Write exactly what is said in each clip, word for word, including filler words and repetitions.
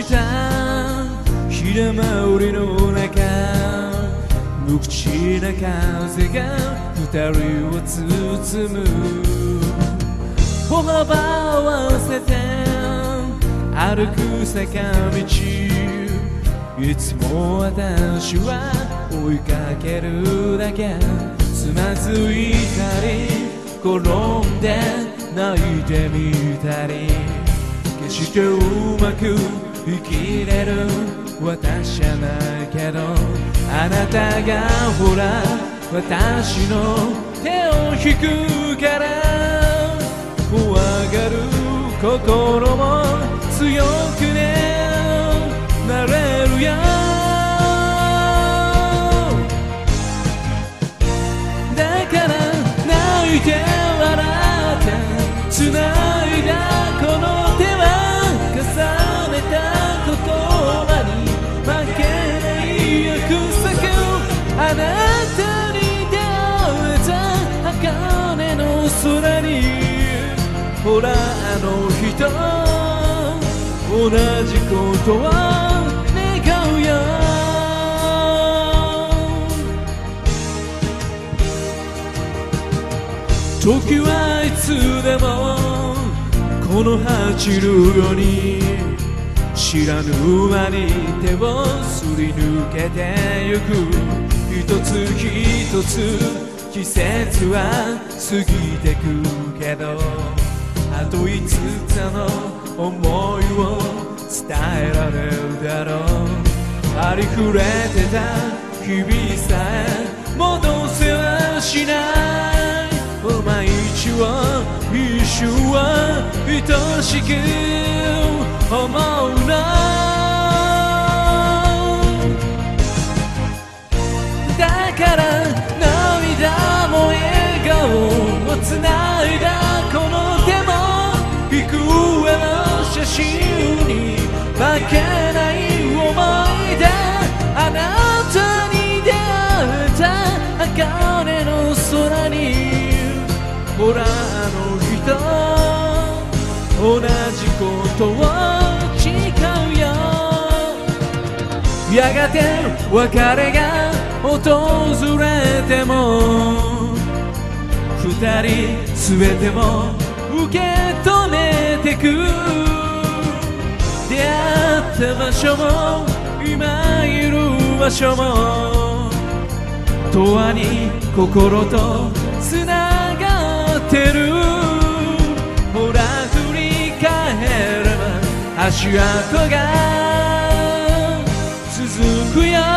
した日だまりの中無口な風が二人を包む歩幅を合わせて歩く坂道いつも私は追いかけるだけつまずいたり転んで泣いてみたり決してうまく生きれる私じゃないけどあなたがほら私の手を引くから怖がる心も強くねなれるよだから泣いて笑って繋いだこの手は重ねた言葉に負けない約束あなたに出会えた茜の空にほらあの人同じことは願うよ時はいつでもこの走るように知らぬ間に手をすり抜けてゆく一つ一つ季節は過ぎてくけどあといつかの思いを伝えられるだろうありふれてた日々さえ戻せはしない毎日は一瞬は愛しく思うなだから涙も笑顔をつないだこの手も幾重の写真に負けない思い出あなたに出会えた茜の空にほらあの人同じことを誓うよやがて別れが訪れても二人全ても受け止めてく出会った場所も今いる場所も永遠に心とつながってるほら振り返れば足跡が続くよ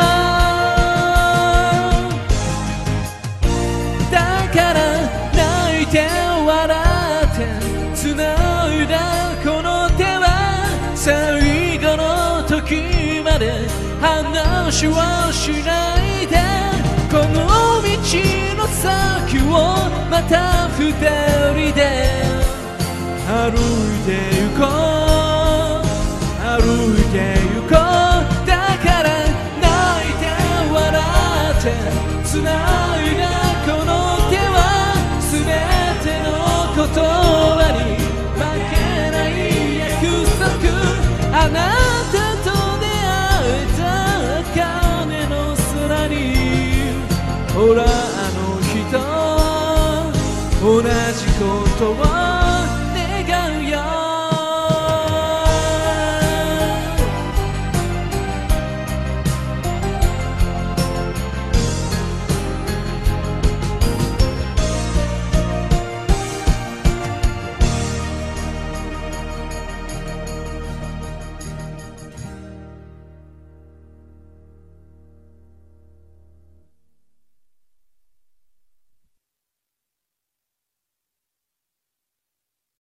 だから泣いて笑って繋いだこの手は最後の時まで話はしないでこの道の先をまた二人で歩いて行こう